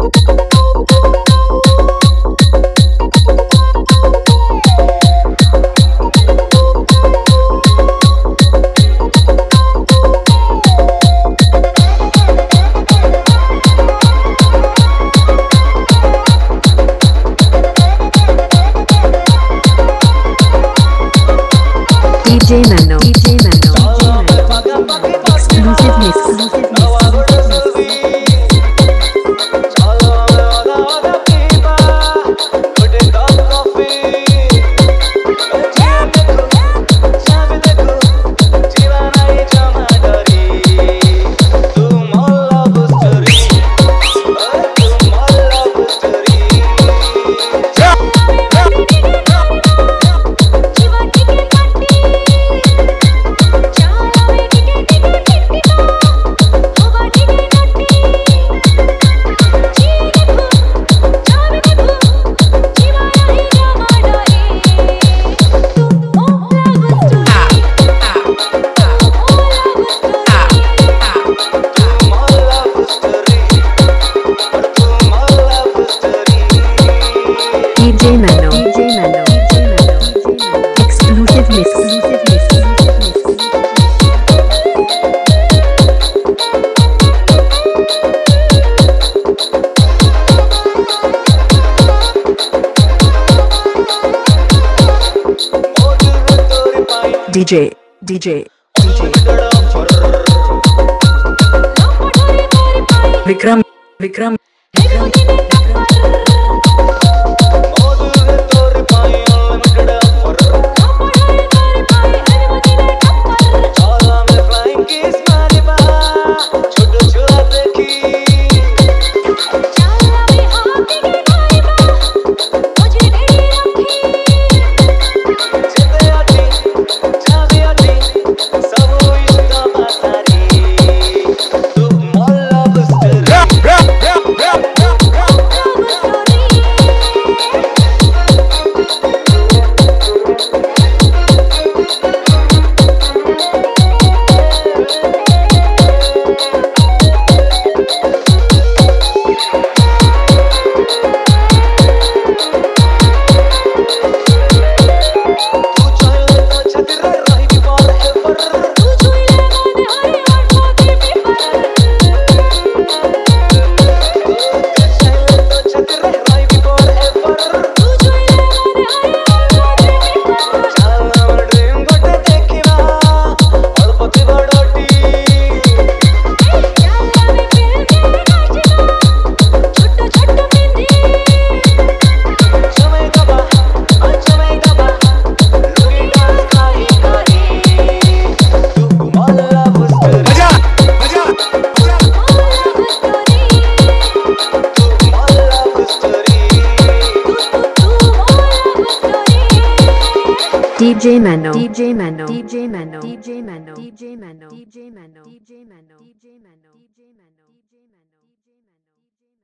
DJ Mano, DJ Mano, exclusive mix. DJ Mano, DJ Mano, exclusive mix. DJ, DJ, DJ. Vikram, Vikram, Vikram. DJ Mano, DJ Mano, DJ Mano, DJ Mano, DJ Mano, DJ Mano, DJ Mano, DJ Mano, DJ Mano.